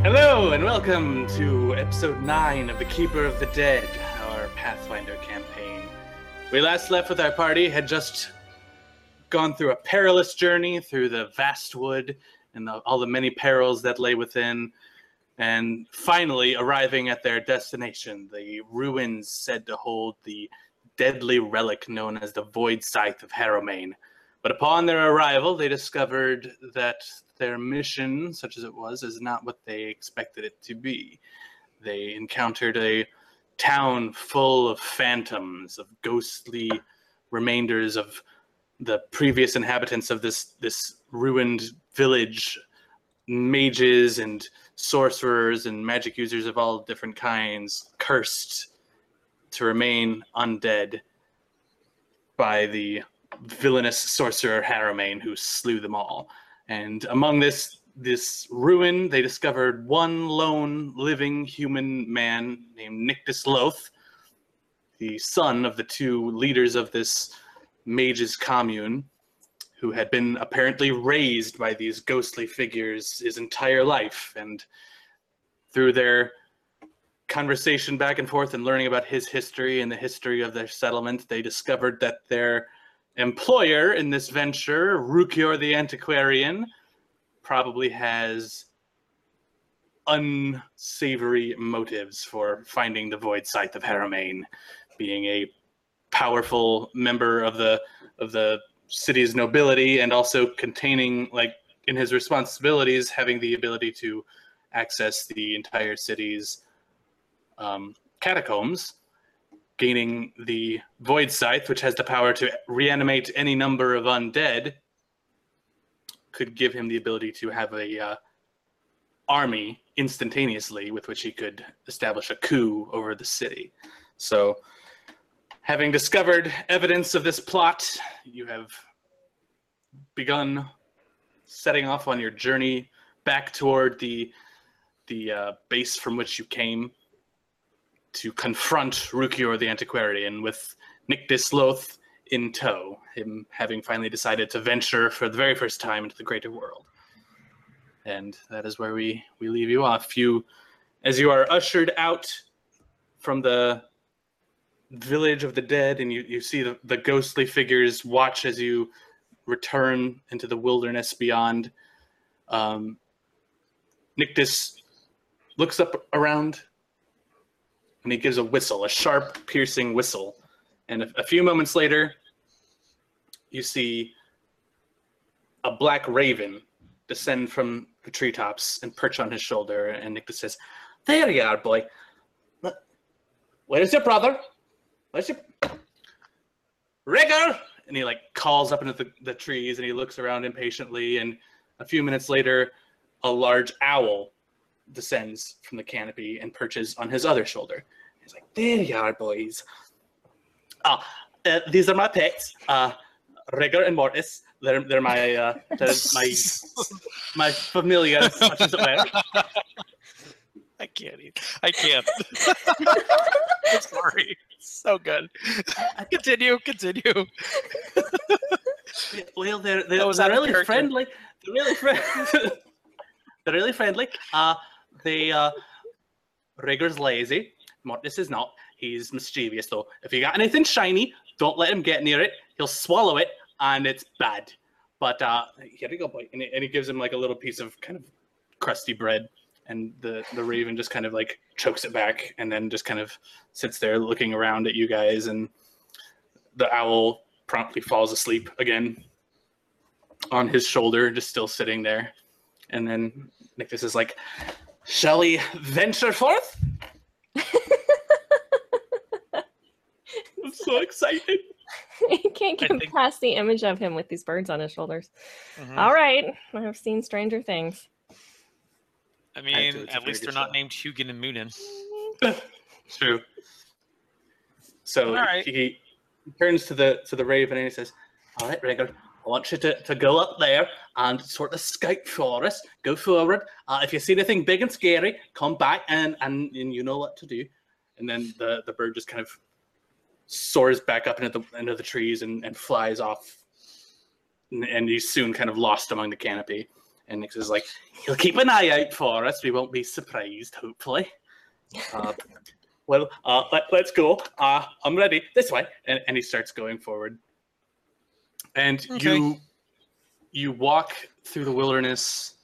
Hello and welcome to episode 9 of The Keeper of the Dead, our Pathfinder campaign. We last left with our party, had just gone through a perilous journey through the vast wood and all the many perils that lay within, and finally arriving at their destination, the ruins said to hold the deadly relic known as the Void Scythe of Harrowmane. But upon their arrival, they discovered that their mission, such as it was, is not what they expected it to be. They encountered a town full of phantoms, of ghostly remainders of the previous inhabitants of this ruined village, mages and sorcerers and magic users of all different kinds, cursed to remain undead by the villainous sorcerer Harrowmane, who slew them all. And among this ruin, they discovered one lone living human man named Nictus Loth, the son of the two leaders of this mages commune, who had been apparently raised by these ghostly figures his entire life. And through their conversation back and forth and learning about his history and the history of their settlement, they discovered that their employer in this venture, Rukior the Antiquarian, probably has unsavory motives for finding the Void Scythe of Harrowmane, being a powerful member of the city's nobility, and also containing, like, in his responsibilities, having the ability to access the entire city's catacombs. Gaining the Void Scythe, which has the power to reanimate any number of undead, could give him the ability to have a army instantaneously with which he could establish a coup over the city. So, having discovered evidence of this plot, you have begun setting off on your journey back toward the base from which you came, to confront Rukior the Antiquarian, with Nictus Loth in tow, him having finally decided to venture for the very first time into the greater world. And that is where we leave you off. As you are ushered out from the village of the dead, and you see the ghostly figures watch as you return into the wilderness beyond, Nictus looks up around, and he gives a whistle, a sharp, piercing whistle. And a few moments later, you see a black raven descend from the treetops and perch on his shoulder. And Nictus says, "There you are, boy. Where's your brother? Where's your... Rigger!" And he, like, calls up into the trees, and he looks around impatiently. And a few minutes later, a large owl descends from the canopy and perches on his other shoulder. He's like, "There you are, boys. These are my pets, Rigger and Mortis. They're my my familiars, such as it were." I can't. I'm sorry. So good. Continue. Well, they're really friendly. They're really friendly. They're really friendly. Rigger's lazy. Mortis is not. He's mischievous, though. If you got anything shiny, don't let him get near it. He'll swallow it, and it's bad. But here you go, boy. And he gives him, like, a little piece of kind of crusty bread, and the raven just kind of, like, chokes it back, and then just kind of sits there looking around at you guys, and the owl promptly falls asleep again on his shoulder, just still sitting there. And then Nictus is like, "Shall we venture forth?" I'm so excited. You can't get past the image of him with these birds on his shoulders. Mm-hmm. All right. I have seen stranger things. I mean, at least they're not named Hugin and Moonin. True. So he turns to the raven and he says, "All right, Rigger, I want you to go up there and sort of scout for us. Go forward. If you see anything big and scary, come back and you know what to do." And then the bird just kind of soars back up into the trees and flies off. And he's soon kind of lost among the canopy. And Nix is like, he'll keep an eye out for us. We won't be surprised, hopefully. Let's go. I'm ready. This way. And he starts going forward. And you walk through the wilderness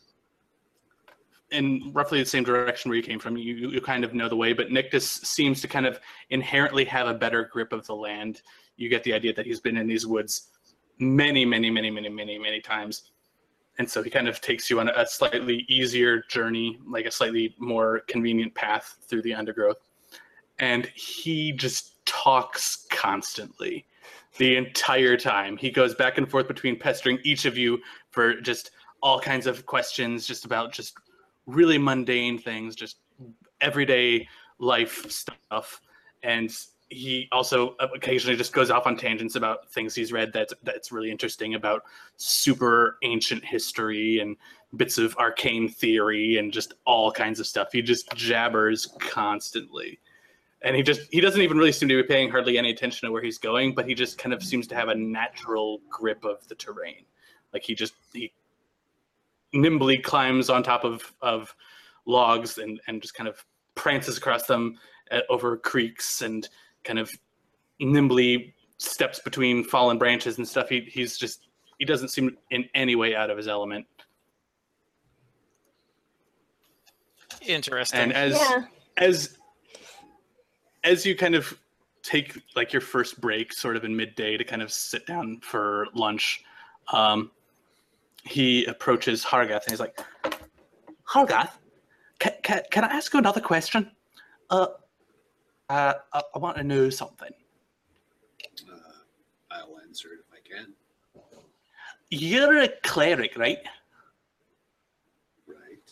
in roughly the same direction where you came from. You kind of know the way, but Nictus seems to kind of inherently have a better grip of the land. You get the idea that he's been in these woods many times. And so he kind of takes you on a slightly easier journey, like a slightly more convenient path through the undergrowth. And he just talks constantly the entire time. He goes back and forth between pestering each of you for just all kinds of questions, just about just really mundane things, just everyday life stuff. And he also occasionally just goes off on tangents about things he's read that's really interesting, about super ancient history and bits of arcane theory and just all kinds of stuff. He just jabbers constantly. And he doesn't even really seem to be paying hardly any attention to where he's going, but he just kind of seems to have a natural grip of the terrain. Like he nimbly climbs on top of logs and just kind of prances across them over creeks and kind of nimbly steps between fallen branches and stuff. He doesn't seem in any way out of his element. Interesting. And as you kind of take like your first break sort of in midday to kind of sit down for lunch, he approaches Hargath and he's like, Hargath, can I ask you another question? I want to know something. I'll answer it if I can. You're a cleric, right? Right.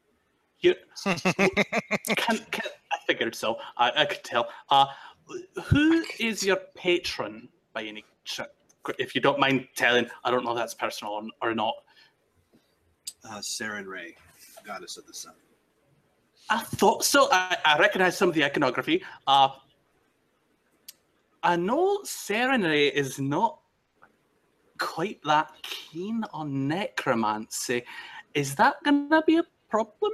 I figured so. I could tell. Who is your patron by any chance? If you don't mind telling, I don't know if that's personal or not. Sarenrae, goddess of the sun. I thought so. I recognize some of the iconography. I know Sarenrae is not quite that keen on necromancy. Is that going to be a problem?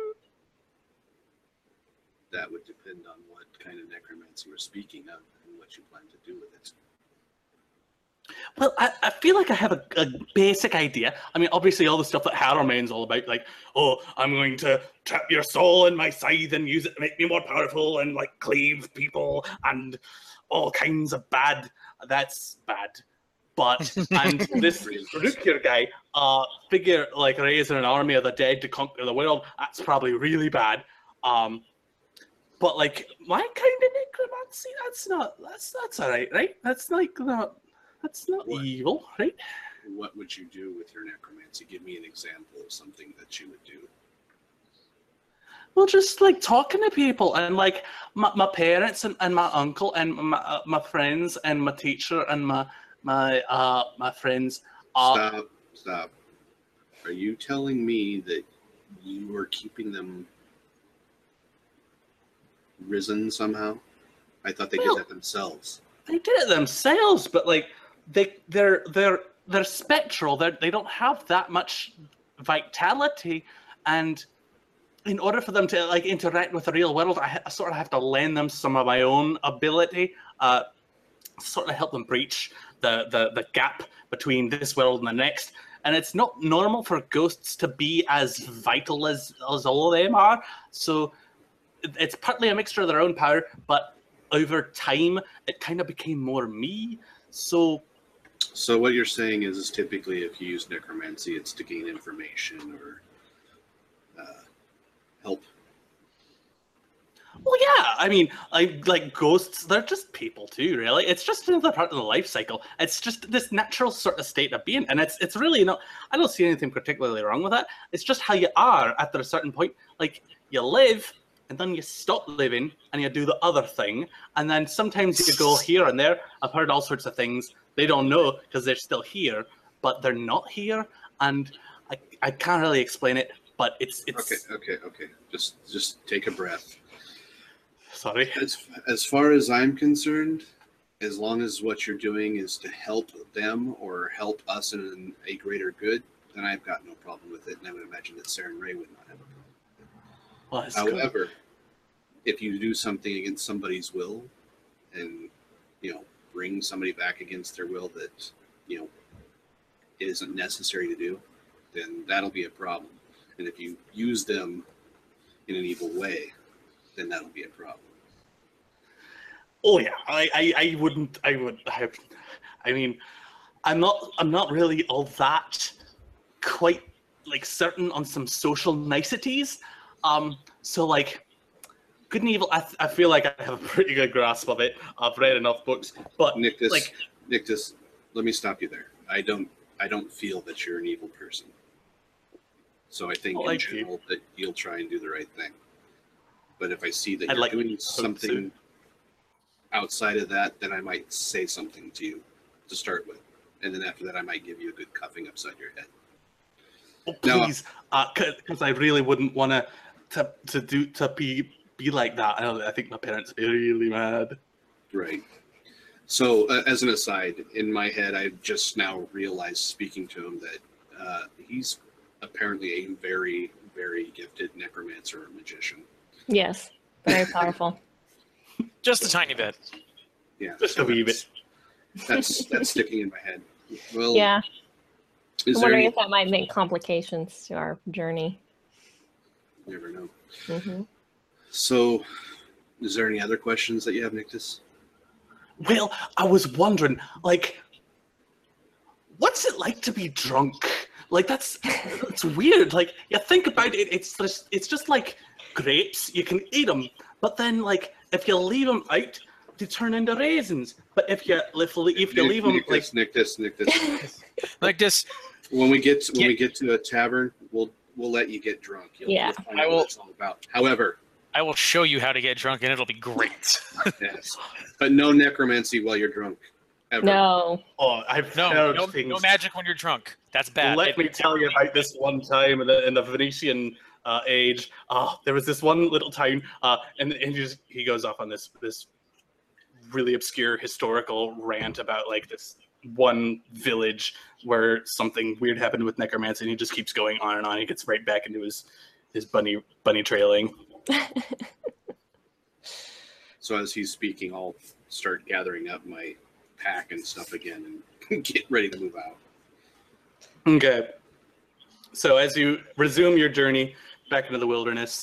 That would depend on what kind of necromancy we're speaking of and what you plan to do with it. Well, I feel like I have a basic idea. I mean, obviously all the stuff that Harrowmane's all about, like, oh, I'm going to trap your soul in my scythe and use it to make me more powerful and, like, cleave people and all kinds of bad. That's bad. But, and this Rukir guy, figure, like, raising an army of the dead to conquer the world, that's probably really bad. But, like, my kind of necromancy, that's all right? That's, like, that's not evil, right? What would you do with your necromancy? Give me an example of something that you would do. Well, just like talking to people and like my parents and my uncle and my friends and my teacher and my friends. Stop. Are you telling me that you were keeping them risen somehow? I thought they did that themselves. They did it themselves, but like they're spectral. They don't have that much vitality, and in order for them to like interact with the real world, I sort of have to lend them some of my own ability, sort of help them breach the gap between this world and the next. And it's not normal for ghosts to be as vital as all of them are. So it's partly a mixture of their own power, but over time, it kind of became more me. So what you're saying is typically if you use necromancy, it's to gain information or help. Well, yeah. I mean, like ghosts, they're just people too, really. It's just another part of the life cycle. It's just this natural sort of state of being. And it's really not, I don't see anything particularly wrong with that. It's just how you are after a certain point. Like, you live, and then you stop living, and you do the other thing. And then sometimes you go here and there. I've heard all sorts of things. They don't know because they're still here, but they're not here. And I can't really explain it, but it's... Okay. Just take a breath. Sorry. As far as I'm concerned, as long as what you're doing is to help them or help us in a greater good, then I've got no problem with it, and I would imagine that Saren Ray would not have a problem with it. Well, that's However, good. if you do something against somebody's will, and bring somebody back against their will that it isn't necessary to do, then that'll be a problem. And if you use them in an evil way, then that'll be a problem. Oh yeah, I wouldn't. I mean, I'm not really all that quite like certain on some social niceties. So like, good and evil. I feel like I have a pretty good grasp of it. I've read enough books, but Nictus, let me stop you there. I don't feel that you're an evil person. So I think in general that you'll try and do the right thing. But if I see that you're doing something outside of that, then I might say something to you to start with. And then after that, I might give you a good cuffing upside your head. Oh, please, because I really wouldn't want to be like that. I think my parents would be really mad. Right. So as an aside, in my head, I've just now realized, speaking to him, that he's apparently a very, very gifted necromancer or magician. Yes, very powerful. Just a tiny bit. Yeah, just a wee bit. That's sticking in my head. Well, yeah. I'm wondering if that might make complications to our journey. You never know. Mm-hmm. So, is there any other questions that you have, Nictus? Well, I was wondering, like, what's it like to be drunk? Like, it's weird. Like, you think about it, it's just like grapes. You can eat them, but then, like, if you leave them out, they turn into raisins. But if you leave them, Nictus, like this. When we get to a tavern, we'll let you get drunk. You'll find out what it's all about. However, I will show you how to get drunk, and it'll be great. Yes, but no necromancy while you're drunk. Ever. No. Oh, I've heard things. No magic when you're drunk. That's bad. Let me tell you about this one time in the Venetian age. There was this one little town, and he goes off on this really obscure historical rant about like this one village where something weird happened with necromancy, and he just keeps going on and on. He gets right back into his bunny trailing. So as he's speaking, I'll start gathering up my pack and stuff again and get ready to move out. Okay. So as you resume your journey back into the wilderness,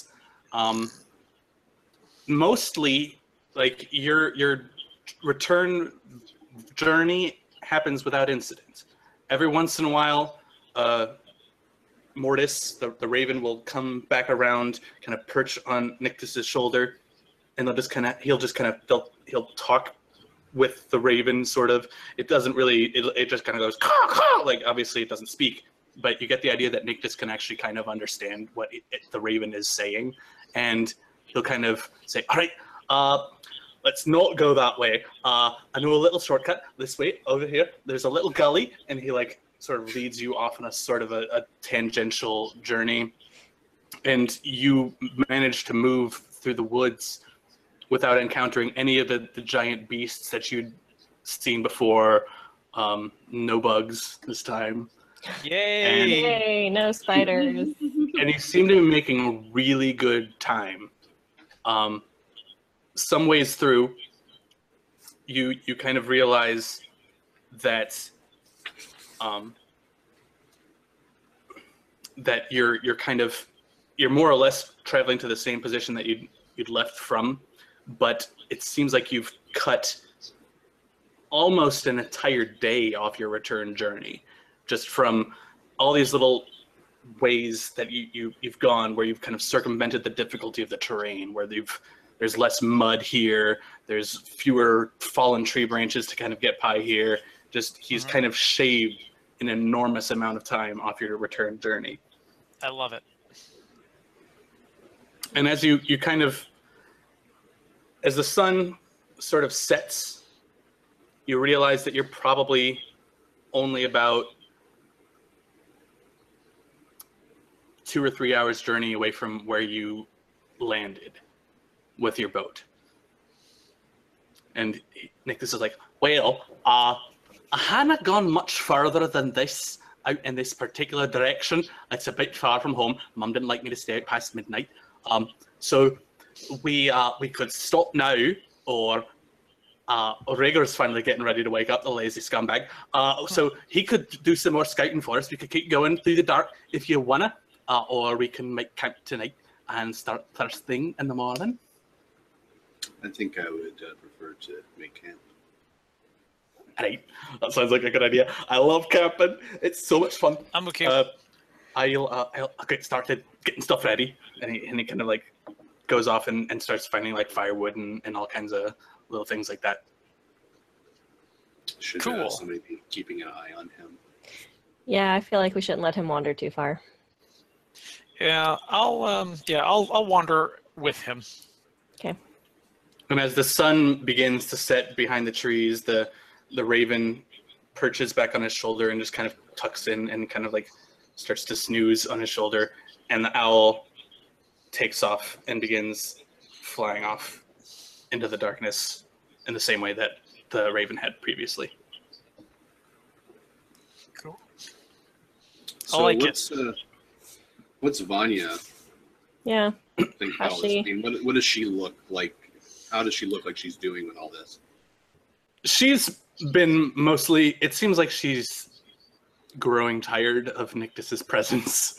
mostly like your return journey happens without incident. Every once in a while, Mortis, the raven, will come back around, kind of perch on Nictus's shoulder, and he'll talk with the raven, sort of. It doesn't really, it just kind of goes, caw, caw. Like, obviously it doesn't speak, but you get the idea that Nictus can actually kind of understand what the raven is saying, and he'll kind of say, all right, let's not go that way. I know a little shortcut this way, over here. There's a little gully, and he like sort of leads you off on a sort of a tangential journey, and you manage to move through the woods without encountering any of the giant beasts that you'd seen before. No bugs this time. Yay, no spiders. And you seem to be making a really good time. Some ways through, you kind of realize that that you're more or less traveling to the same position that you'd left from, but it seems like you've cut almost an entire day off your return journey, just from all these little ways that you've gone, where you've kind of circumvented the difficulty of the terrain, where there's less mud here, there's fewer fallen tree branches to kind of get by here. Just he's kind of shaved an enormous amount of time off your return journey. I love it. And as you kind of, as the sun sort of sets, you realize that you're probably only about 2 or 3 hours journey away from where you landed with your boat. And Nictus is like, well, I hadn't gone much further than this, out in this particular direction. It's a bit far from home. Mum didn't like me to stay out past midnight. So we could stop now, or Rhaegar's finally getting ready to wake up, the lazy scumbag. So he could do some more scouting for us. We could keep going through the dark if you wanna, or we can make camp tonight and start first thing in the morning. I think I would prefer to make camp. Right, that sounds like a good idea. I love camping. It's so much fun. I'm okay. I'll get started getting stuff ready, and he kind of like goes off and starts finding like firewood and all kinds of little things like that. Should Cool. Somebody be keeping an eye on him? Yeah, I feel like we shouldn't let him wander too far. Yeah, I'll wander with him. Okay. And as the sun begins to set behind the trees, the raven perches back on his shoulder and just kind of tucks in and kind of like starts to snooze on his shoulder, and the owl takes off and begins flying off into the darkness in the same way that the raven had previously. Cool. So I like what's Vanya Yeah. think How's about this? she? I mean, what does she look like? How does she look like she's doing with all this? She's been mostly, it seems like she's growing tired of Nictus's presence.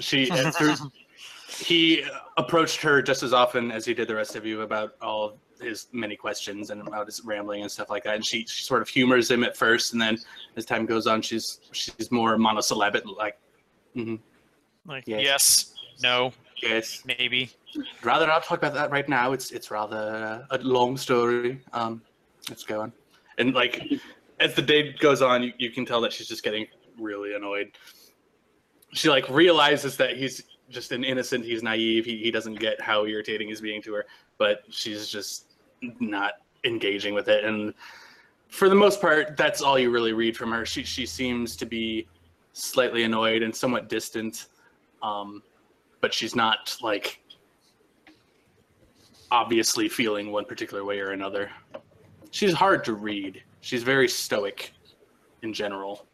He approached her just as often as he did the rest of you about all his many questions and about his rambling and stuff like that. And she sort of humors him at first, and then as time goes on, she's more monosyllabic, like, mm-hmm, Like Yes. yes, no, yes. maybe. I'd rather not talk about that right now. It's rather a long story. Let's go on. And like, as the day goes on, you can tell that she's just getting really annoyed. She like realizes that he's just an innocent, he's naive, he doesn't get how irritating he's being to her, but she's just not engaging with it. And for the most part, that's all you really read from her. She seems to be slightly annoyed and somewhat distant, but she's not like obviously feeling one particular way or another. She's hard to read. She's very stoic in general.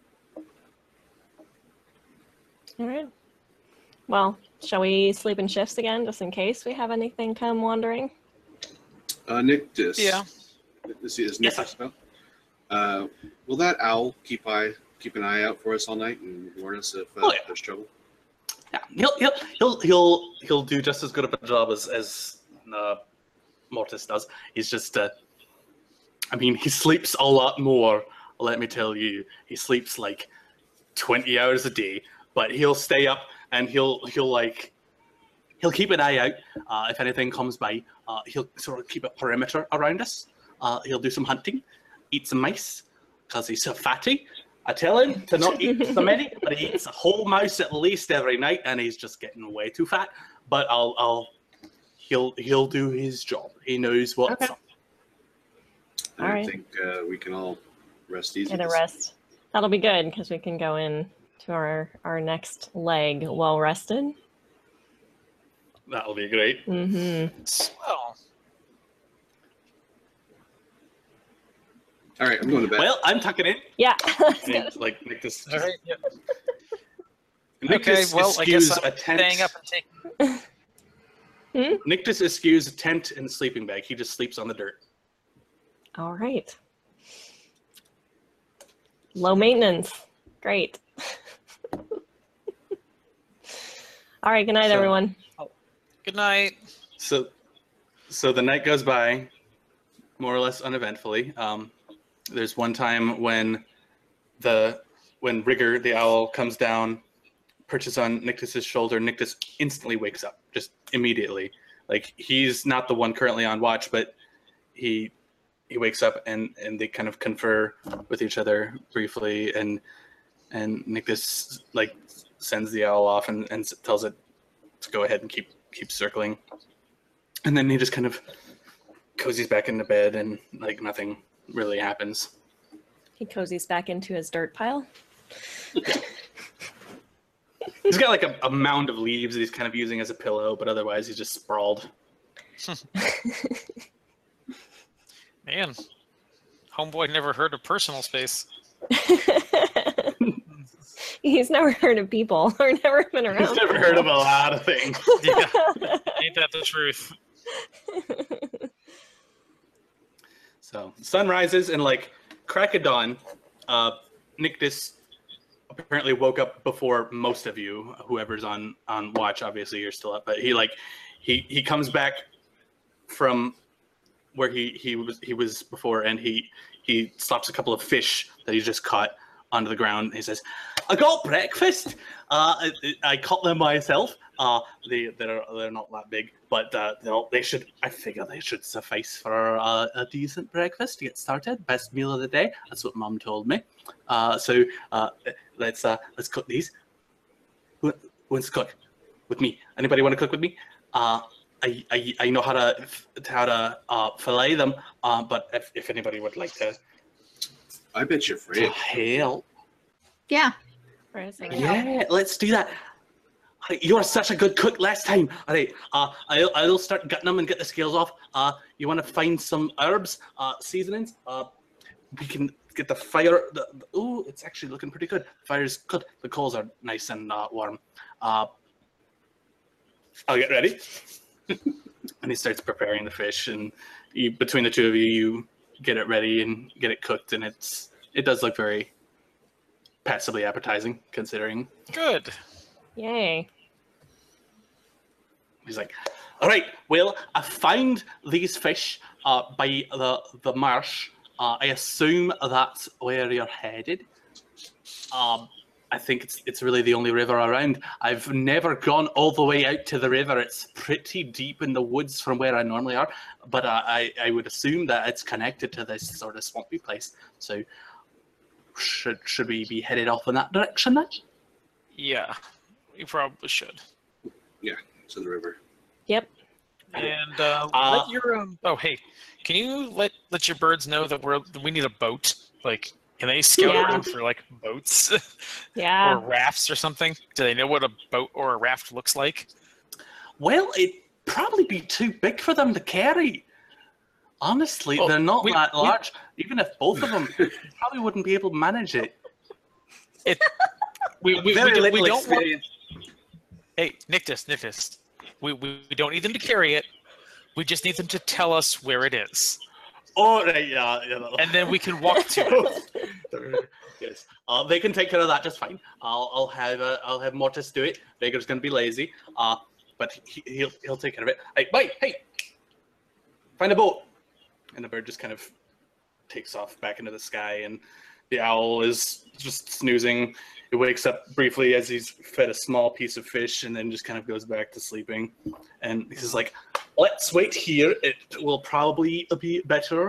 All right. Well, shall we sleep in shifts again, just in case we have anything come wandering? Nictus. Yeah. This is Yes, Nictus. Will that owl keep an eye out for us all night and warn us if Oh, yeah. there's trouble? Yeah, he'll do just as good of a job as Mortis does. He's just, he sleeps a lot more. Let me tell you, he sleeps like 20 hours a day, but he'll stay up and he'll keep an eye out if anything comes by. He'll sort of keep a perimeter around us. He'll do some hunting, eat some mice because he's so fatty. I tell him to not eat so many, but he eats a whole mouse at least every night, and he's just getting way too fat. But he'll do his job. He knows what's Okay. up. All I right. think we can all rest easy. Get a this rest. That'll be good because we can go in to our next leg well rested. That'll be great. Mm-hmm. Swell. All right, I'm going to bed. Well, I'm tucking in. Yeah. And, like Nictus. All right. Yep. Nictus Okay. Well, I guess eschews I'm a tent. staying up and taking. Nictus eschews a tent and sleeping bag. He just sleeps on the dirt. All right. Low maintenance. Great. All right. Good night, So- everyone. Good night. So the night goes by, more or less uneventfully. There's one time when Rigger the owl comes down, perches on Nictus's shoulder. Nictus instantly wakes up, just immediately. Like he's not the one currently on watch, but he wakes up and they kind of confer with each other briefly, and Nictus like sends the owl off and tells it to go ahead and keep circling, and then he just kind of cozies back into bed and like nothing really happens. He cozies back into his dirt pile. He's got like a mound of leaves that he's kind of using as a pillow, but otherwise he's just sprawled. Man, homeboy never heard of personal space. He's never heard of people or never been around. He's never heard of a lot of things. Yeah, ain't that the truth? So sun rises and like crack of dawn. Nictus apparently woke up before most of you. Whoever's on watch, obviously you're still up, but he comes back from where he was before, and he slaps a couple of fish that he just caught onto the ground. He says, "I got breakfast. I caught them myself. They're not that big, but they should. I figure they should suffice for a decent breakfast to get started. Best meal of the day. That's what Mom told me. So let's cook these. Who wants to cook with me? Anybody want to cook with me? I know how to fillet them. But if anybody would like to, I bet you're afraid. Help. Yeah. Yeah, let's do that. You were such a good cook last time. All right, I'll start gutting them and get the scales off. You want to find some herbs, seasonings? We can get the fire. Ooh, it's actually looking pretty good. Fire's good. The coals are nice and warm. I'll get ready. And he starts preparing the fish, and between the two of you get it ready and get it cooked, and it does look very passably appetizing, considering. Good. Yay. He's like, all right, well, I found these fish by the marsh. I assume that's where you're headed. I think it's really the only river around. I've never gone all the way out to the river. It's pretty deep in the woods from where I normally are, but I would assume that it's connected to this sort of swampy place. So should we be headed off in that direction then? Yeah, you probably should. Yeah, to the river. Yep. And let your oh hey, can you let your birds know that we need a boat? Like, can they scout around for like boats? Yeah. Or rafts or something? Do they know what a boat or a raft looks like? Well, it'd probably be too big for them to carry. Honestly, they're not that large. Even if both of them, probably wouldn't be able to manage it. We don't want. Hey, Nictus. We don't need them to carry it. We just need them to tell us where it is. Oh, right, yeah. And then we can walk to it. Yes, they can take care of that just fine. I'll have Mortis do it. Vagr's gonna be lazy, but he'll take care of it. Hey, find a boat. And the bird just kind of takes off back into the sky, and the owl is just snoozing. It wakes up briefly as he's fed a small piece of fish, and then just kind of goes back to sleeping. And he's like, let's wait here. It will probably be better.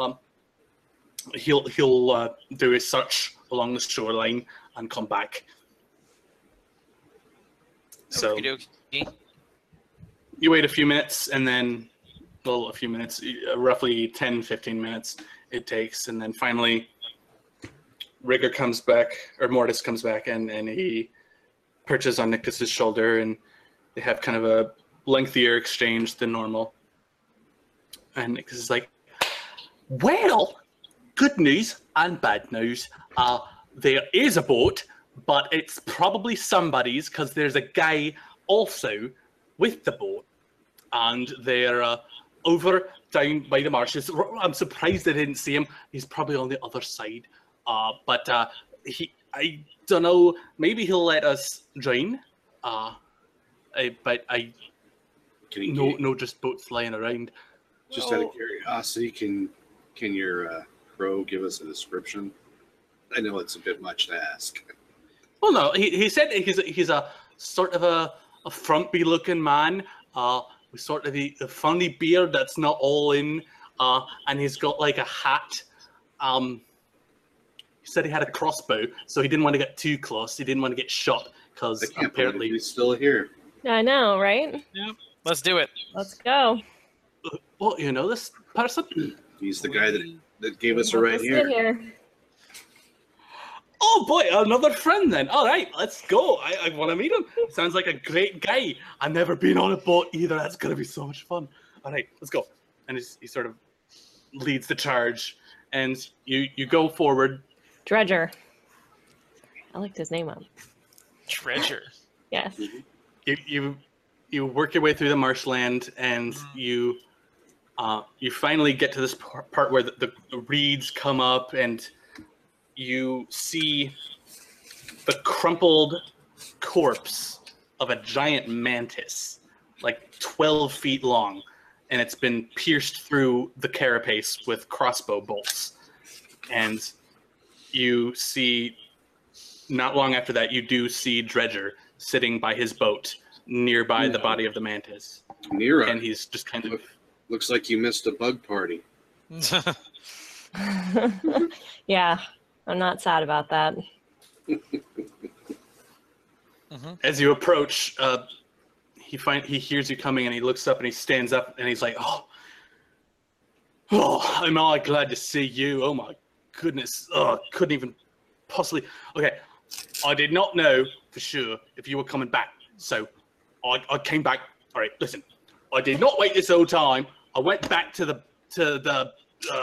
He'll do a search along the shoreline and come back. So you wait a few minutes, and then, well, a few minutes, roughly 10, 15 minutes it takes. And then finally, Rigger comes back, or Mortis comes back, and he perches on Nictus's shoulder, and they have kind of a lengthier exchange than normal. And Nictus is like, well, good news and bad news. There is a boat, but it's probably somebody's, because there's a guy also with the boat, and they're over down by the marshes. I'm surprised I didn't see him. He's probably on the other side. But I don't know, maybe he'll let us join. But no, just boats flying around. Just out of curiosity, can your crow give us a description? I know it's a bit much to ask. Well, no, he said he's a sort of a frumpy looking man, with sort of the funny beard that's not all in, and he's got like a hat. He said he had a crossbow, so he didn't want to get too close. He didn't want to get shot, because apparently he's still here. I know, right? Yep. Let's do it. Let's go. What, you know this person? He's the guy that gave us a ride here. Oh boy, another friend then. All right, let's go. I want to meet him. Sounds like a great guy. I've never been on a boat either. That's going to be so much fun. All right, let's go. And he sort of leads the charge, and you go forward. Dredger. I looked his name up. Treasure. Yes. You work your way through the marshland, and you finally get to this part where the reeds come up, and you see the crumpled corpse of a giant mantis, like 12 feet long, and it's been pierced through the carapace with crossbow bolts. And you see, not long after that, you do see Dredger sitting by his boat nearby the body of the mantis. Mira. And he's just kind of... Looks like you missed a bug party. Yeah, I'm not sad about that. As you approach, he hears you coming, and he looks up and he stands up and he's like, "Oh, I'm all glad to see you. Oh my goodness. Oh, couldn't even possibly. Okay, I did not know for sure if you were coming back, so I came back. All right, listen, I did not wait this whole time. I went back to the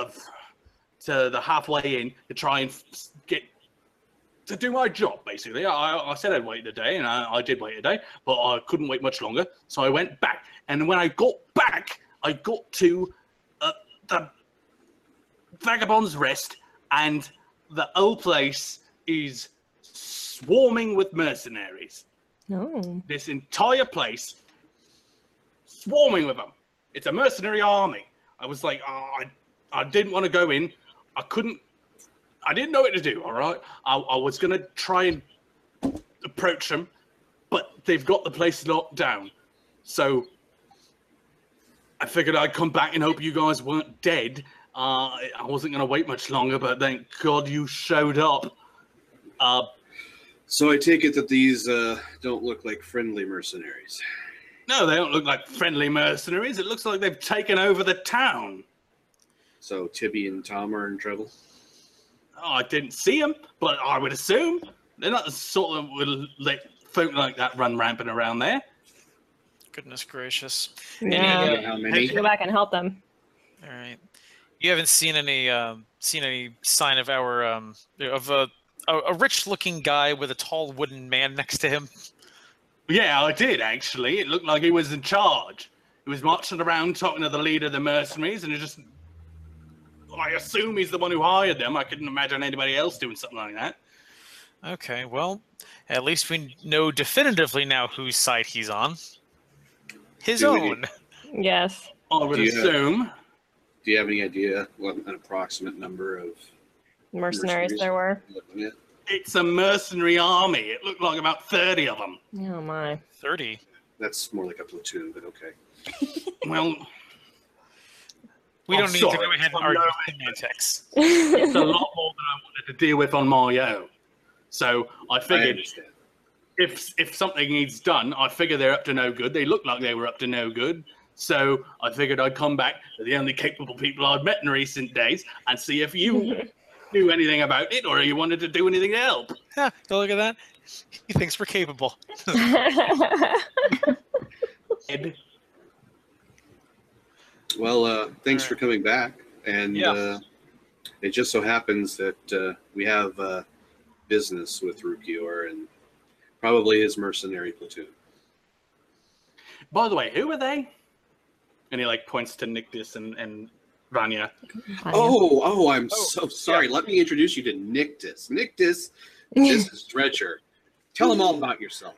halfway in to try and to do my job, basically. I said I'd wait a day, and I did wait a day, but I couldn't wait much longer, so I went back. And when I got back, I got to the Vagabond's Rest, and the whole place is swarming with mercenaries. No. This entire place, swarming with them. It's a mercenary army. I was like, I didn't want to go in. I didn't know what to do, all right? I was going to try and approach them, but they've got the place locked down. So I figured I'd come back and hope you guys weren't dead. I wasn't going to wait much longer, but thank God you showed up. So I take it that these don't look like friendly mercenaries. No, they don't look like friendly mercenaries. It looks like they've taken over the town. So Tibby and Tom are in trouble? Oh, I didn't see them, but I would assume they're not the sort that would let folk like that run rampant around there. Goodness gracious. Yeah. How I many? should go back and help them. All right. You haven't seen any sign of our of a rich-looking guy with a tall wooden man next to him? Yeah, I did, actually. It looked like he was in charge. He was marching around talking to the leader of the mercenaries, and I assume he's the one who hired them. I couldn't imagine anybody else doing something like that. Okay, well, at least we know definitively now whose side he's on. His own. Yes. I would assume. Do you have any idea what an approximate number of Mercenaries there were? It's a mercenary army. It looked like about 30 of them. Oh, my. 30? That's more like a platoon, but okay. Well... We don't need to go ahead and argue semantics. It's a lot more than I wanted to deal with on my own. So I figured if something needs done, I figure they're up to no good. They look like they were up to no good. So I figured I'd come back to the only capable people I'd met in recent days and see if you knew anything about it or you wanted to do anything to help. Yeah, look at that. He thinks we're capable. Ed. Well, thanks for coming back. And it just so happens that we have business with Rukior and probably his mercenary platoon. By the way, who are they? And he points to Nictus and Vanya. Oh, I'm so sorry. Yeah. Let me introduce you to Nictus. Nictus, this is Dredger. Tell him all about yourself.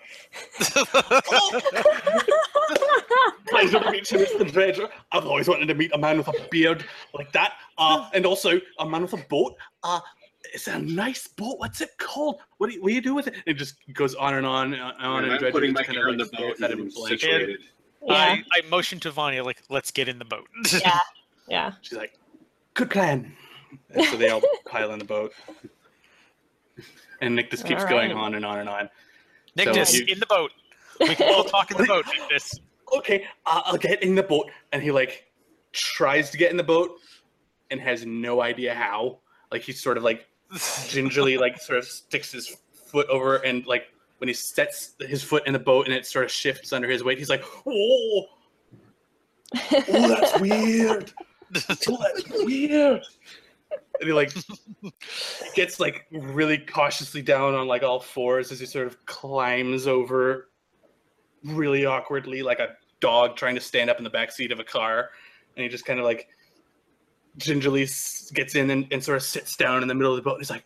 Pleasure to meet you, Mr. Dredger. I've always wanted to meet a man with a beard like that. And also a man with a boat. It's a nice boat. What's it called? What do you do with it? It just goes on and on and on. And I'm putting my hair in the boat that I'm situated. Yeah. I motioned to Vanya, let's get in the boat. Yeah. She's like, good plan. And so they all pile in the boat. And Nictus keeps going on and on and on. Nictus, in the boat. We can all talk in the boat, Nictus. Okay, I'll get in the boat. And he tries to get in the boat and has no idea how. He's sort of gingerly sort of sticks his foot over and when he sets his foot in the boat and it sort of shifts under his weight, he's like, oh, that's weird. Oh, that's weird. And he like gets like really cautiously down on like all fours as he sort of climbs over really awkwardly like a dog trying to stand up in the back seat of a car. And he just kind of like gingerly gets in and sort of sits down in the middle of the boat. And he's like,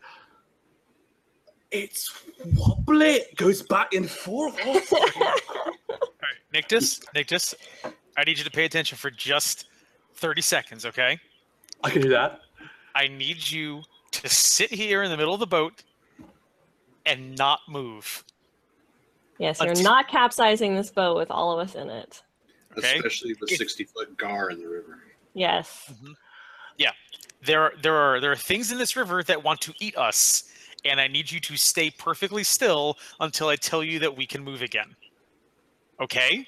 it's wobbly. It goes back and forth. All right, Nictus, I need you to pay attention for just 30 seconds, okay? I can do that. I need you to sit here in the middle of the boat and not move. Yes, you're not capsizing this boat with all of us in it. Okay? Especially the 60-foot gar in the river. Yes. Mm-hmm. Yeah. There are things in this river that want to eat us, and I need you to stay perfectly still until I tell you that we can move again. Okay?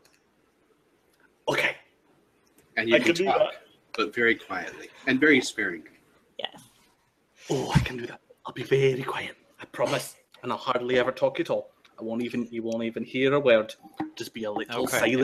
Okay. And you can talk, but very quietly and very sparingly. Yes. Oh, I can do that. I'll be very quiet. I promise. And I'll hardly ever talk at all. You won't even hear a word. Just be a little silent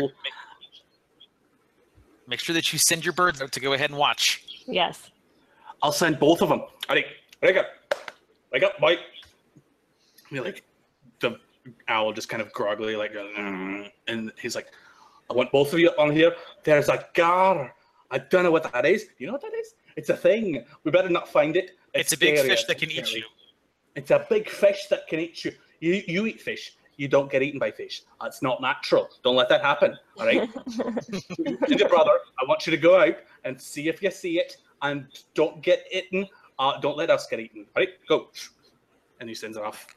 Make sure that you send your birds out to go ahead and watch. Yes. I'll send both of them. All right, wake up, boy. And like the owl just kind of groggily like, and he's like, I want both of you on here. There's a gar. I don't know what that is. You know what that is? It's a thing. We better not find it. It's a big fish that can eat you. It's a big fish that can eat you. You eat fish. You don't get eaten by fish. That's not natural. Don't let that happen. All right? Ginger brother, I want you to go out and see if you see it, and don't get eaten. Don't let us get eaten. All right? Go. And he sends off.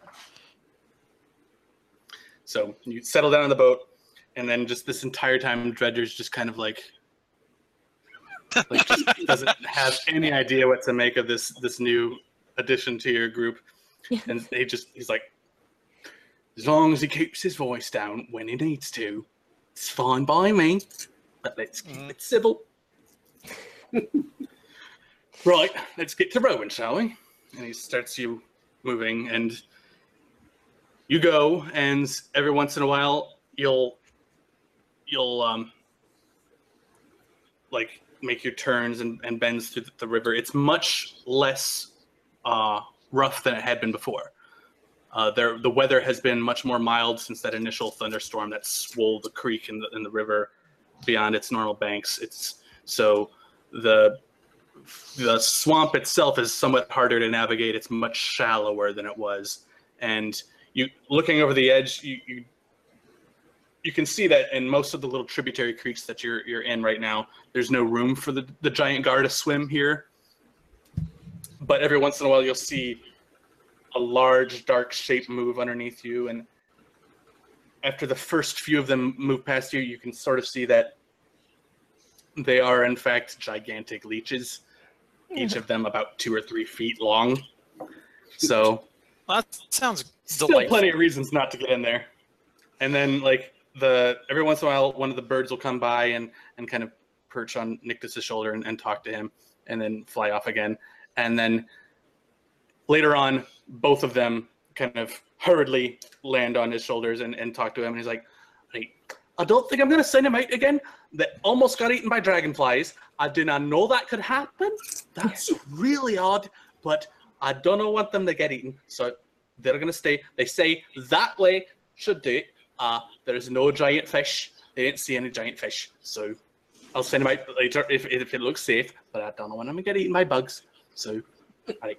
So you settle down on the boat, and then just this entire time, Dredger's just kind of like just doesn't have any idea what to make of this new addition to your group. And he's like, as long as he keeps his voice down when he needs to, it's fine by me. But let's keep it civil. Right, let's get to rowing, shall we? And he starts you moving, and you go, and every once in a while you'll like make your turns and bends through the river. It's much less rough than it had been before. The weather has been much more mild since that initial thunderstorm that swole the creek in the river beyond its normal banks. So the swamp itself is somewhat harder to navigate. It's much shallower than it was, and you looking over the edge, you can see that in most of the little tributary creeks that you're in right now, there's no room for the giant gar to swim here. But every once in a while, you'll see a large, dark shape move underneath you, and after the first few of them move past you, you can sort of see that they are, in fact, gigantic leeches, each of them about 2 or 3 feet long. So that sounds still delightful. plenty of reasons not to get in there. And then, like, every once in a while, one of the birds will come by and kind of perch on Nictus's shoulder and talk to him, and then fly off again. And then later on, both of them kind of hurriedly land on his shoulders and talk to him. And he's like, hey, I don't think I'm going to send him out again. They almost got eaten by dragonflies. I did not know that could happen. That's really odd, but I don't want them to get eaten. So they're going to stay. They say that way should do it. There's no giant fish. They didn't see any giant fish. So I'll send them out later if it looks safe, but I don't know when I'm going to get eaten by bugs. So I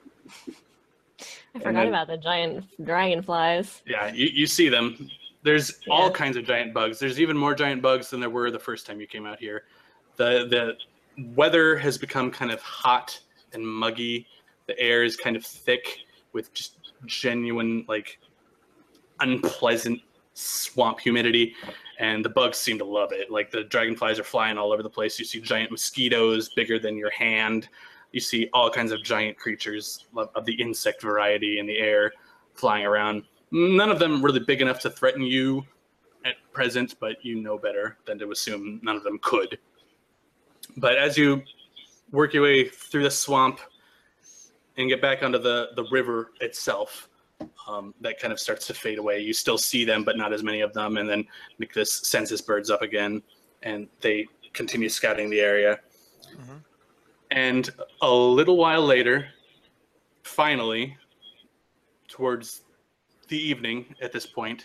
forgot about the giant dragonflies. Yeah, you see them. There's all kinds of giant bugs. There's even more giant bugs than there were the first time you came out here. The weather has become kind of hot and muggy. The air is kind of thick with just genuine, like, unpleasant swamp humidity, and the bugs seem to love it. Like, the dragonflies are flying all over the place. You see giant mosquitoes bigger than your hand. You see all kinds of giant creatures of the insect variety in the air flying around. None of them really big enough to threaten you at present, but you know better than to assume none of them could. But as you work your way through the swamp and get back onto the river itself, that kind of starts to fade away. You still see them, but not as many of them. And then Nictus sends his birds up again, and they continue scouting the area. Mm-hmm. And a little while later, finally, towards the evening at this point,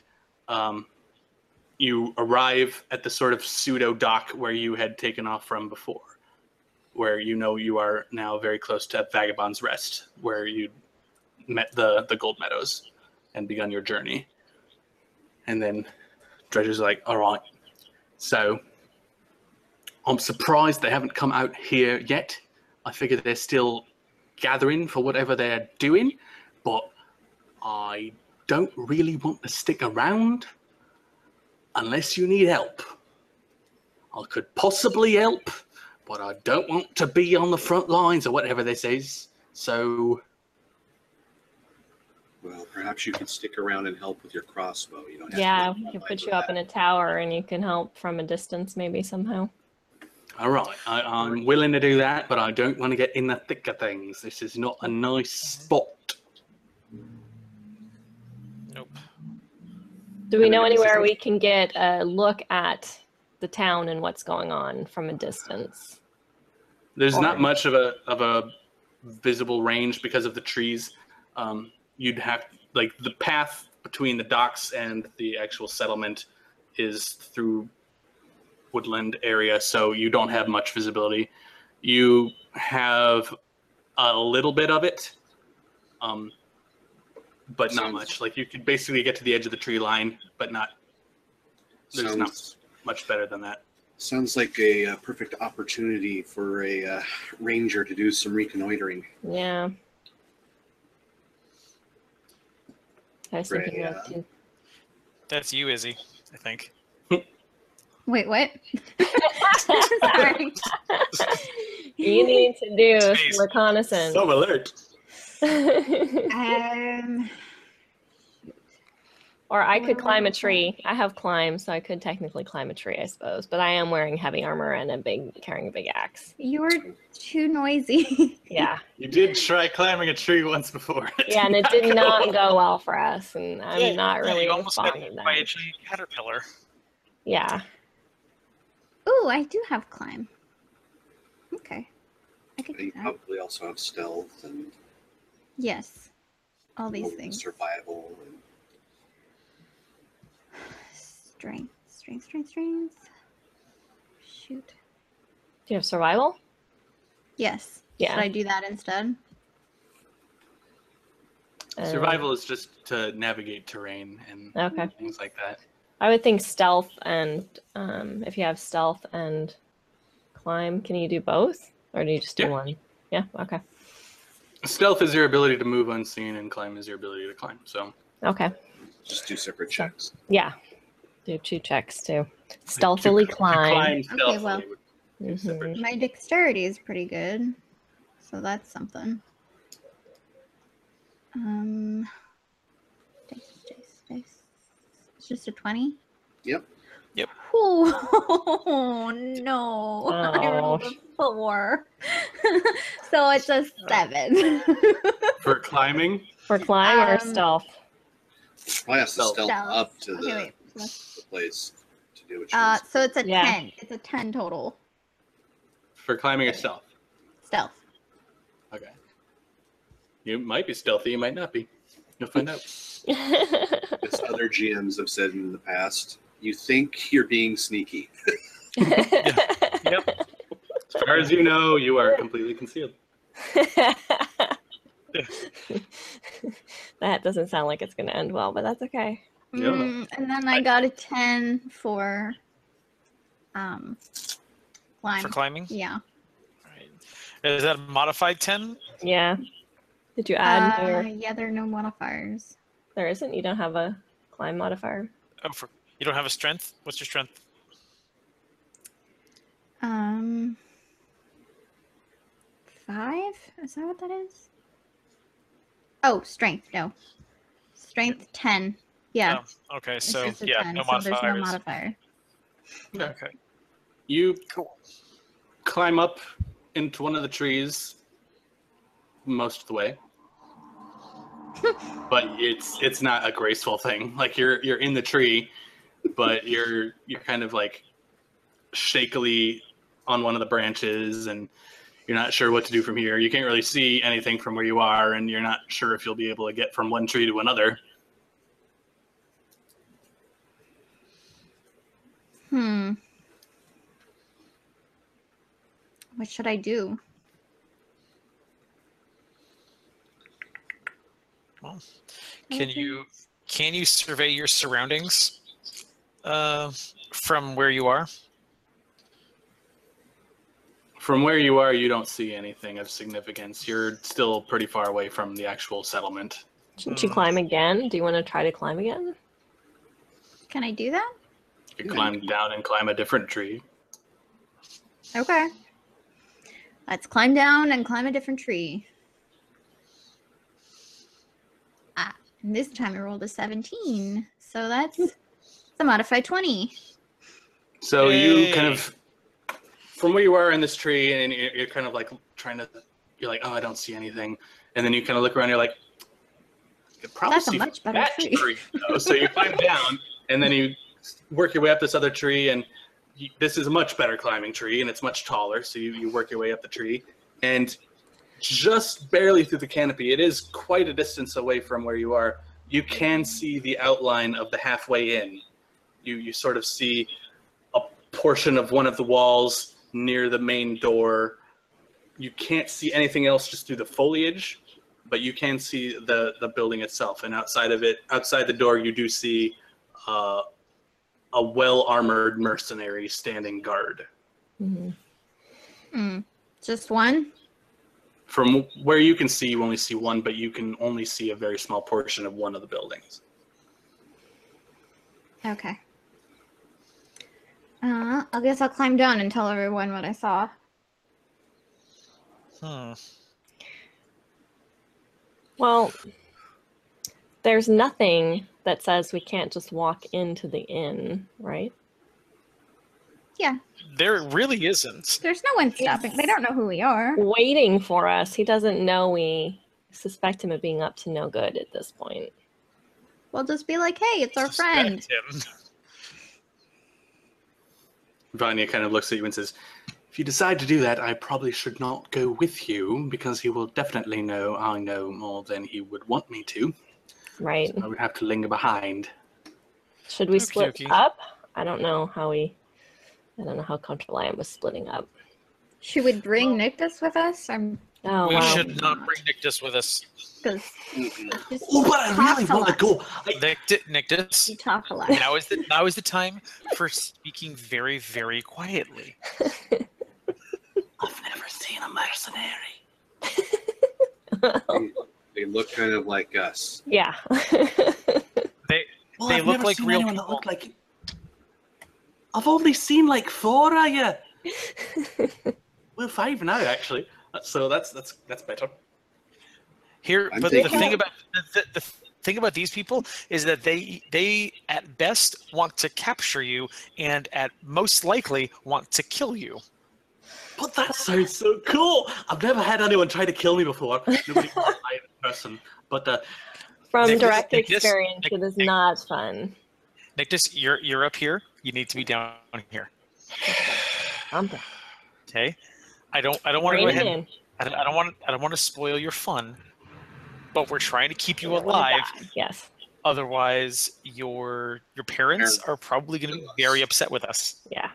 you arrive at the sort of pseudo dock where you had taken off from before, where you know you are now very close to Vagabond's Rest, where you met the Gold Meadows and begun your journey. And then Dredger's like, all right, so I'm surprised they haven't come out here yet. I figure they're still gathering for whatever they're doing, but I don't really want to stick around unless you need help. I could possibly help, but I don't want to be on the front lines or whatever this is. So, well, perhaps you could stick around and help with your crossbow. You don't have Yeah, to we can put you up in a tower and you can help from a distance maybe somehow. all right, I'm willing to do that, but I don't want to get in the thick of things. This is not a nice spot. Nope. Do we know anywhere we can get a look at the town and what's going on from a distance? There's not Or- much of a visible range because of the trees. You'd have, like, the path between the docks and the actual settlement is through woodland area, so you don't have much visibility. You have a little bit of it, but not much. Like, you could basically get to the edge of the tree line, but not. There's not much better than that. Sounds like a perfect opportunity for a ranger to do some reconnoitering. Yeah. I was thinking Right, that too. That's you, Izzy, I think. Wait, what? Sorry. You need to do Space. some reconnaissance. So alert. Or I could climb a tree. I have climb, so I could technically climb a tree, I suppose. But I am wearing heavy armor and carrying a big axe. You're too noisy. Yeah. You did try climbing a tree once before. Yeah, and it did not go well for us, and I'm not really You almost got responding to eaten by a that. giant caterpillar. Yeah. Ooh, I do have climb. Okay. I could do You that. probably also have stealth and Yes. All these things. survival. And Strength. Shoot. Do you have survival? Yes. Yeah. Should I do that instead? Survival is just to navigate terrain and Okay. things like that. I would think stealth and if you have stealth and climb, can you do both? Or do you just do Yeah. one? Yeah, okay. Stealth is your ability to move unseen, and climb is your ability to climb. So Okay. just do separate checks. Yeah. Do 2 checks too. Stealthily climb. stealthily well. would do separate. My dexterity is pretty good. So that's something. Dice. It's just a 20? Yep. Oh, no. I rolled a 4. So it's a 7. For climbing, For climb or Um, stealth? Probably has to Stealth. stealth up to Okay, the, wait. So that's- the place to do what you So it's a Yeah. 10. It's a 10 total. for climbing or stealth. Stealth. Okay. You might be stealthy, you might not be. You'll find out. As other GMs have said in the past, you think you're being sneaky. Yep. As far as you know, you are completely concealed. That doesn't sound like it's going to end well, but that's okay. Yeah. And then I got a 10 for climb. For climbing? Yeah. Right. Is that a modified 10? Yeah. Did you add your... Yeah, there are no modifiers. There isn't? You don't have a climb modifier? Oh, you don't have a strength? What's your strength? 5? Is that what that is? Oh, strength. No. Strength 10. Yeah. Oh, okay, It's so just a yeah, 10, no so there's no modifiers. modifier. Okay. You Cool. climb up into one of the trees most of the way. But it's not a graceful thing. Like you're in the tree, but you're kind of like shakily on one of the branches, and you're not sure what to do from here. You can't really see anything from where you are, and you're not sure if you'll be able to get from one tree to another. What should I do? Well, can you survey your surroundings from where you are? From where you are, you don't see anything of significance. You're still pretty far away from the actual settlement. Shouldn't you climb again? Do you want to try to climb again? Can I do that? You can climb down and climb a different tree. Okay. Let's climb down and climb a different tree. And this time I rolled a 17. So that's a modified 20. So you kind of, from where you are in this tree, and you're kind of like you're like, oh, I don't see anything. And then you kind of look around, you're like, I could probably That's a see much better that tree. though. So you climb down, and then you work your way up this other tree, and this is a much better climbing tree, and it's much taller. So you work your way up the tree, and just barely through the canopy, it is quite a distance away from where you are. You can see the outline of the halfway in. You sort of see a portion of one of the walls near the main door. You can't see anything else just through the foliage, but you can see the building itself. And outside of it, outside the door, you do see a well-armored mercenary standing guard. Just one? From where you can see, you only see one, but you can only see a very small portion of one of the buildings. Okay. I guess I'll climb down and tell everyone what I saw. Well, there's nothing that says we can't just walk into the inn, right? Yeah. There really isn't. There's no one stopping. They don't know who we are. Waiting for us. He doesn't know we suspect him of being up to no good at this point. We'll just be like, hey, it's our friend. Suspect him. Vanya kind of looks at you and says, if you decide to do that, I probably should not go with you, because he will definitely know I know more than he would want me to. Right. So I would have to linger behind. Should we split Okey-dokey. up? I don't know how comfortable I am with splitting up. Should we bring Nictus with us? Oh, We wow. should not bring Nictus with us. Because Oh, but I really want to go. Nictus, you talk a lot. now is the time for speaking very, very quietly. I've never seen a mercenary. They look kind of like us. Yeah. Well, They I've look never like seen real anyone that people. looked like. I've only seen like 4 of you. Well, 5 now, actually. So that's better. Here, I'm but the taking- thing about the thing about these people is that they at best want to capture you, and at most likely want to kill you. But that sounds so cool. I've never had anyone try to kill me before. Nobody in person. But From Nictus- direct Nictus- experience, it is not fun. Nictus, you're up here. You need to be down here. I'm done. Okay. I don't want to go Rein it ahead. in. I don't want to spoil your fun, but we're trying to keep you I don't wanna alive. die. Yes. Otherwise, your parents are probably going to be very upset with us. Yeah.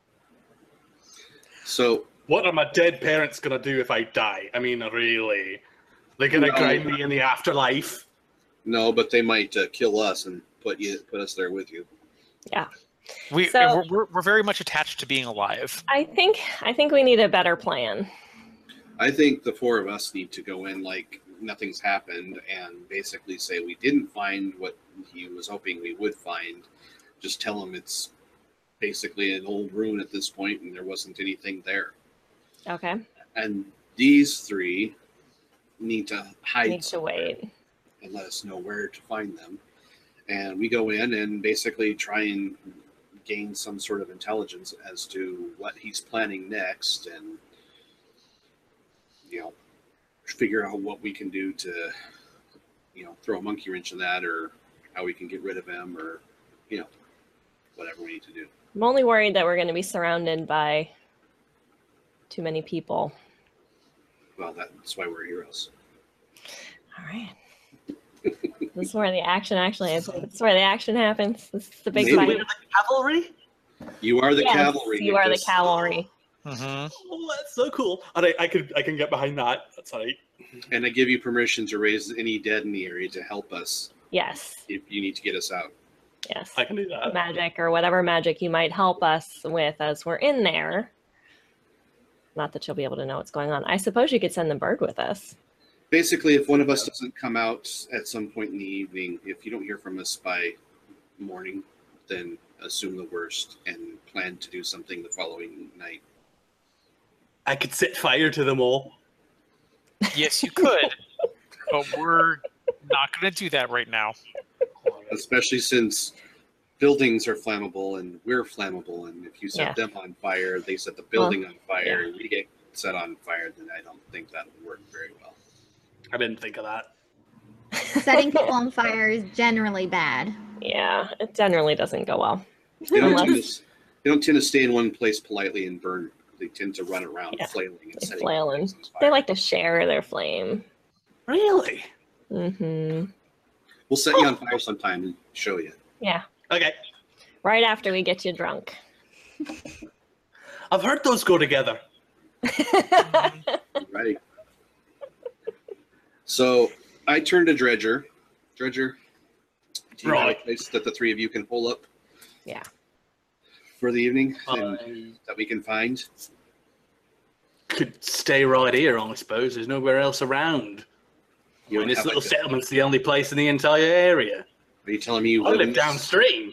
So what are my dead parents gonna do if I die? I mean, really? They're gonna No. grind me in the afterlife? no, but they might kill us and put us there with you. Yeah. We're very much attached to being alive. I think we need a better plan. I think the 4 of us need to go in like nothing's happened and basically say we didn't find what he was hoping we would find. Just tell him it's basically an old ruin at this point and there wasn't anything there. Okay. And these 3 need to hide Need to somewhere wait. and let us know where to find them. And we go in and basically try and gain some sort of intelligence as to what he's planning next, and figure out what we can do to throw a monkey wrench in that, or how we can get rid of him, or whatever we need to do. I'm only worried that we're going to be surrounded by too many people. Well, that's why we're heroes. All right. This is where the action actually is. This is where the action happens. This is the big Maybe. fight. We're the cavalry? You are the Yes, cavalry. you are the Nicholas. cavalry. Oh, that's so cool. I can get behind that. That's all right. And I give you permission to raise any dead in the area to help us Yes. if you need to get us out. Yes. I can do that. Magic or whatever magic you might help us with as we're in there. Not that you'll be able to know what's going on. I suppose you could send the bird with us. Basically, if one of us doesn't come out at some point in the evening, if you don't hear from us by morning, then assume the worst and plan to do something the following night. I could set fire to them all. Yes, you could, but we're not going to do that right now. Especially since buildings are flammable and we're flammable, and if you set them on fire, they set the building on fire, and we get set on fire, then I don't think that'll work very well. I didn't think of that. Setting people on fire is generally bad. Yeah, it generally doesn't go well. They don't, Unless- tend to stay in one place politely and burn. They tend to run around flailing and They setting flailing. things on fire. They like to share their flame. Really? Mm-hmm. We'll set you on fire sometime and show you. Yeah. Okay. Right after we get you drunk. I've heard those go together. Ready? So I turn to Dredger. Dredger, do you have a place that the three of you can hole up? Yeah. For the evening that we can find? Could stay right here, I suppose. There's nowhere else around. You This have little like a- settlement's the only place in the entire area. Are you telling me you I live live in downstream.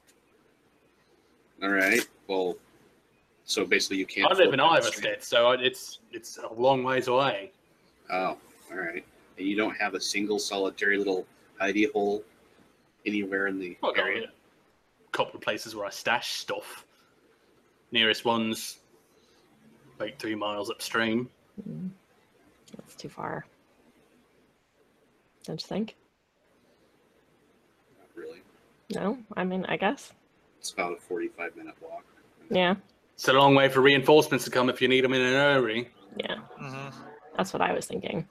All right. Well, so basically you can't. I live in float downstream. Iverstead, so it's a long ways away. Oh, all right. And you don't have a single solitary little hidey hole anywhere in the Well, I've got area? a couple of places where I stash stuff. Nearest one's like 3 miles upstream. That's too far. Don't you think? Not really. No? I mean, I guess. It's about a 45-minute walk. Yeah. It's a long way for reinforcements to come if you need them in an hurry. Yeah. That's what I was thinking.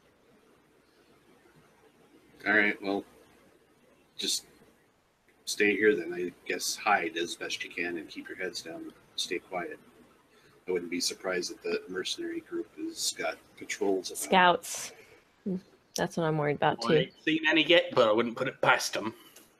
All right. Well, just stay here then. I guess hide as best you can and keep your heads down and stay quiet. I wouldn't be surprised if the mercenary group has got patrols about. Scouts. That's what I'm worried about I too. ain't seen any yet, but I wouldn't put it past them.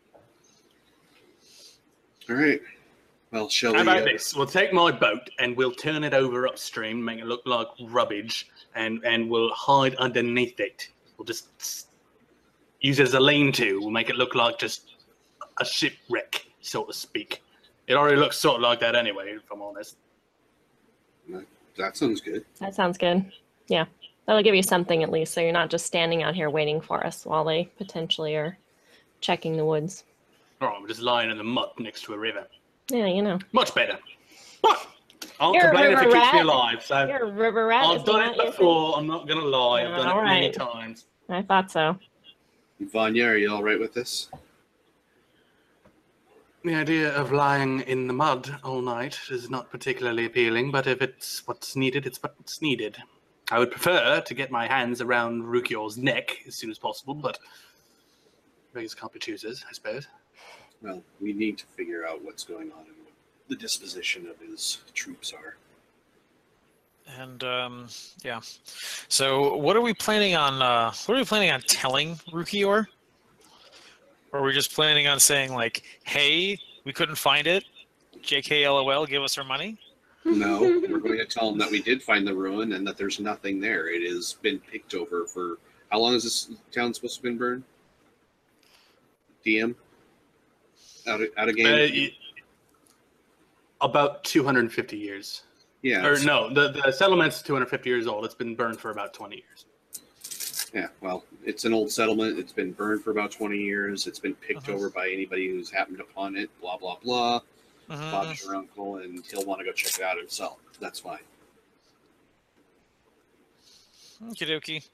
All right. Well, shall How we? about this? We'll take my boat and we'll turn it over upstream, make it look like rubbish, and we'll hide underneath it. We'll just use it as a lean-to. We'll make it look like just a shipwreck, so to speak. It already looks sort of like that anyway, if I'm honest. That sounds good. That sounds good. Yeah. That'll give you something at least, so you're not just standing out here waiting for us while they potentially are checking the woods. All right, we're just lying in the mud next to a river. Yeah, you know. Much better. But I won't You're a complain if it river keeps me rat. alive. So You're a river rat. I've is done that it your before. I'm not going to lie. I've done All it many right. times. thing? I thought so. Vanya, are you all right with this? The idea of lying in the mud all night is not particularly appealing, but if it's what's needed, it's what's needed. I would prefer to get my hands around Rukior's neck as soon as possible, but beggars can't be choosers, I suppose. Well, we need to figure out what's going on and what the disposition of his troops are. And yeah. So what are we planning on? What are we planning on telling Rukior? Or are we just planning on saying like, "Hey, we couldn't find it. JKLOL, give us our money"? No, we're going to tell him that we did find the ruin and that there's nothing there. It has been picked over for how long is this town supposed to have been burned? DM? Out of game? About 250 years. Yeah. Or no, the settlement's 250 years old. It's been burned for about 20 years. Yeah, well, it's an old settlement. It's been burned for about 20 years. It's been picked over by anybody who's happened upon it, blah, blah, blah. Bob's your uncle, and he'll want to go check it out himself. That's fine. Okie dokie.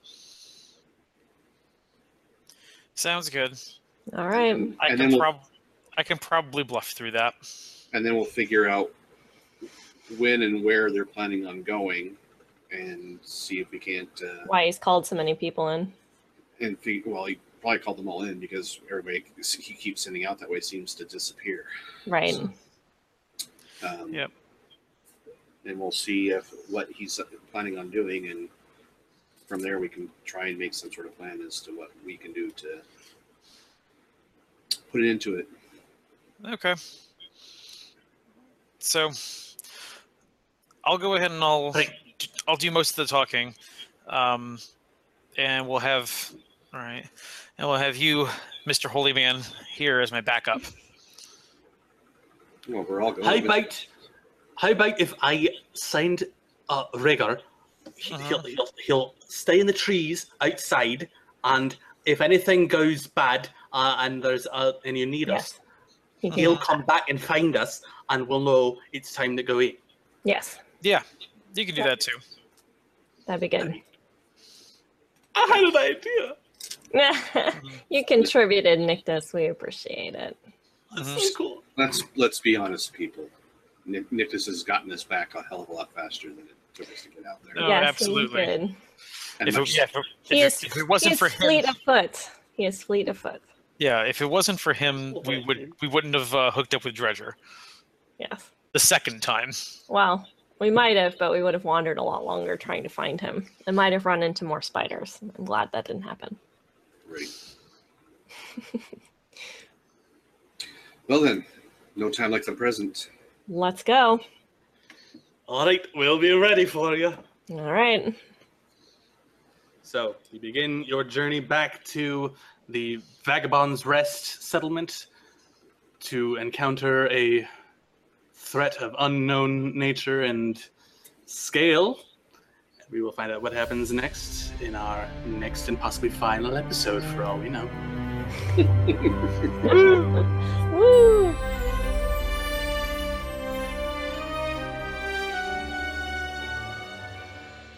Sounds good. All right. I can probably bluff through that. And then we'll figure out when and where they're planning on going and see if we can't. Why he's called so many people in. And he probably called them all in because everybody he keeps sending out that way seems to disappear. Right. So, Yep. And we'll see what he's planning on doing, and from there we can try and make some sort of plan as to what we can do to put it into it. Okay. So I'll go ahead and I'll do most of the talking, and we'll have you, Mr. Holy Man, here as my backup. Well, we're all going. How about if I signed Rigger? He'll stay in the trees outside, and if anything goes bad and you need us, he'll come back and find us, and we'll know it's time to go in. Yes. Yeah, you can do that too. That'd be good. I had an idea. You contributed, Nictus. We appreciate it. That's so cool. Let's be honest, people. Nictus has gotten us back a hell of a lot faster than it took us to get out there. No, Yes, absolutely. he did. And If it wasn't for him, fleet of foot. He is fleet of foot. yeah, if it wasn't for him, we wouldn't have hooked up with Dredger Yes. the second time. Well, we might have, but we would have wandered a lot longer trying to find him. And might have run into more spiders. I'm glad that didn't happen. Right. Well then, no time like the present. Let's go. All right, we'll be ready for you. All right. So you begin your journey back to the Vagabond's Rest settlement to encounter a threat of unknown nature and scale. We will find out what happens next in our next and possibly final episode, for all we know. Woo!